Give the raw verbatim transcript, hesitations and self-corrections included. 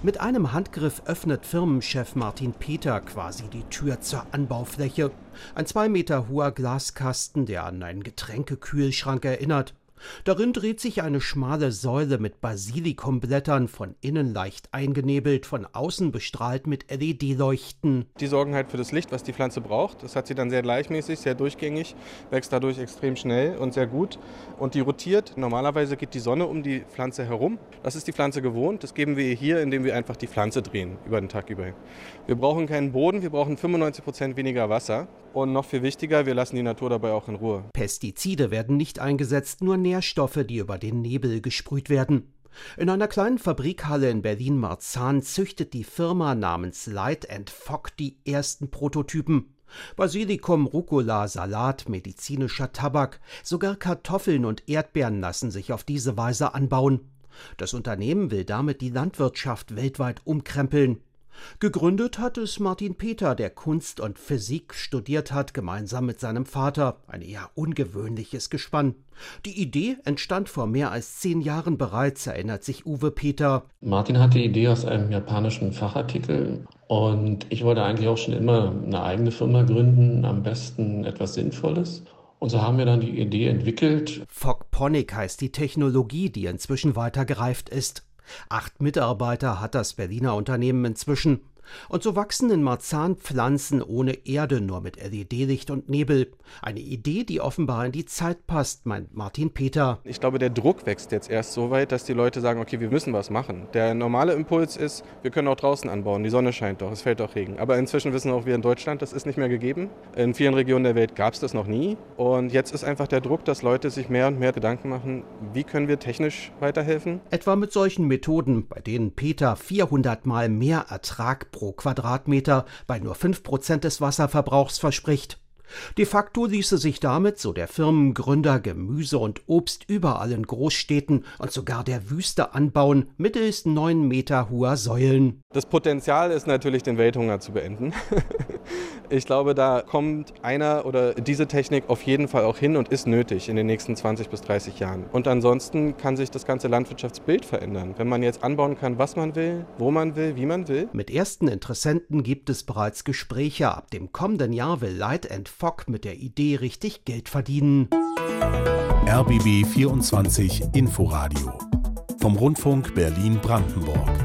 Mit einem Handgriff öffnet Firmenchef Martin Peter quasi die Tür zur Anbaufläche. Ein zwei Meter hoher Glaskasten, der an einen Getränkekühlschrank erinnert. Darin dreht sich eine schmale Säule mit Basilikumblättern, von innen leicht eingenebelt, von außen bestrahlt mit L E D-Leuchten. Die sorgen halt für das Licht, was die Pflanze braucht. Das hat sie dann sehr gleichmäßig, sehr durchgängig, wächst dadurch extrem schnell und sehr gut. Und die rotiert. Normalerweise geht die Sonne um die Pflanze herum. Das ist die Pflanze gewohnt. Das geben wir ihr hier, indem wir einfach die Pflanze drehen, über den Tag über. Wir brauchen keinen Boden, wir brauchen fünfundneunzig Prozent weniger Wasser. Und noch viel wichtiger, wir lassen die Natur dabei auch in Ruhe. Pestizide werden nicht eingesetzt, nur Nährstoffe, die über den Nebel gesprüht werden. In einer kleinen Fabrikhalle in Berlin-Marzahn züchtet die Firma namens Light and Fog die ersten Prototypen. Basilikum, Rucola, Salat, medizinischer Tabak, sogar Kartoffeln und Erdbeeren lassen sich auf diese Weise anbauen. Das Unternehmen will damit die Landwirtschaft weltweit umkrempeln. Gegründet hat es Martin Peter, der Kunst und Physik studiert hat, gemeinsam mit seinem Vater. Ein eher ungewöhnliches Gespann. Die Idee entstand vor mehr als zehn Jahren bereits, erinnert sich Uwe Peter. Martin hatte die Idee aus einem japanischen Fachartikel und ich wollte eigentlich auch schon immer eine eigene Firma gründen, am besten etwas Sinnvolles. Und so haben wir dann die Idee entwickelt. Fogponic heißt die Technologie, die inzwischen weiter gereift ist. Acht Mitarbeiter hat das Berliner Unternehmen inzwischen. Und so wachsen in Marzahn Pflanzen ohne Erde, nur mit L E D-Licht und Nebel. Eine Idee, die offenbar in die Zeit passt, meint Martin Peter. Ich glaube, der Druck wächst jetzt erst so weit, dass die Leute sagen, okay, wir müssen was machen. Der normale Impuls ist, wir können auch draußen anbauen, die Sonne scheint doch, es fällt doch Regen. Aber inzwischen wissen auch wir in Deutschland, das ist nicht mehr gegeben. In vielen Regionen der Welt gab es das noch nie. Und jetzt ist einfach der Druck, dass Leute sich mehr und mehr Gedanken machen, wie können wir technisch weiterhelfen? Etwa mit solchen Methoden, bei denen Peter vierhundert Mal mehr Ertrag pro Quadratmeter bei nur fünf Prozent des Wasserverbrauchs verspricht. De facto ließe sich damit, so der Firmengründer, Gemüse und Obst überall in Großstädten und sogar der Wüste anbauen, mittels neun Meter hoher Säulen. Das Potenzial ist natürlich, den Welthunger zu beenden. Ich glaube, da kommt einer oder diese Technik auf jeden Fall auch hin und ist nötig in den nächsten zwanzig bis dreißig Jahren. Und ansonsten kann sich das ganze Landwirtschaftsbild verändern, wenn man jetzt anbauen kann, was man will, wo man will, wie man will. Mit ersten Interessenten gibt es bereits Gespräche. Ab dem kommenden Jahr will Light and Fog mit der Idee richtig Geld verdienen. R B B vierundzwanzig Inforadio vom Rundfunk Berlin-Brandenburg.